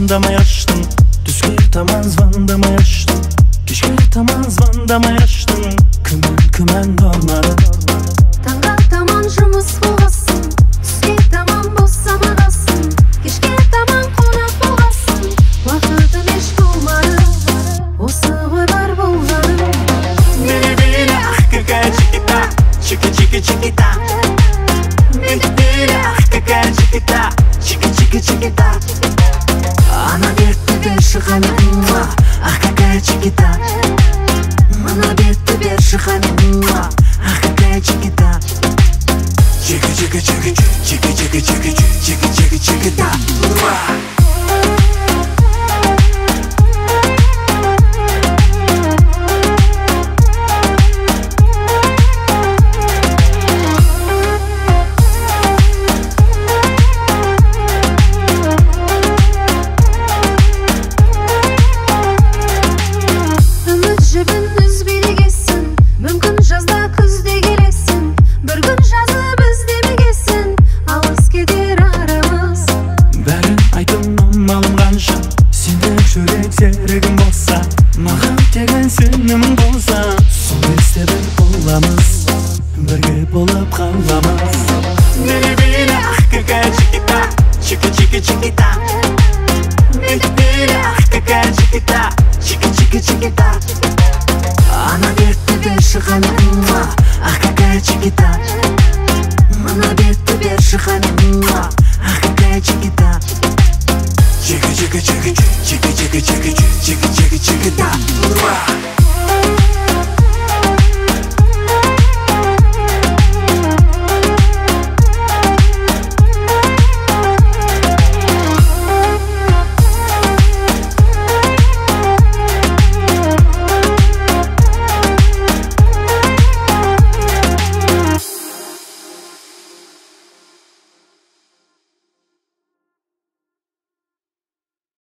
звондамай аштың, түске таман звондамай аштың, кешке таман звондамай аштың. Күмән орнады. Таңға таман жұмыс болғасын, түске таман босап ағасын, кешке таман қонақ болғасын, уақытым еш толмады, осы ғой бар болғаным. Били-били, ах, какая чикита, чики-чики-чикита. Били-били, ах, какая чикита, чики-чики-чикита. Она бетті берші хамин, ах, какая чикита. Она бетті берші хамин, ах, какая чикита. Чики-чики-чики, чики-чики-чики, чики-чики-чикита. Серігім болса, маған деген сенім болса, сол кезде бір боламыз, бірге болып қаламыз. Били-били, ах, какая чикита, чики-чики-чикита. Били-били, ах, какая чикита, чики-чики-чикита. Она бетті берші хамин, ах, какая чикита. Она бетті берші хамин, ах, какая чикита. Чики-чики-чики, чики-чики-чики, чики-чики-чики-та.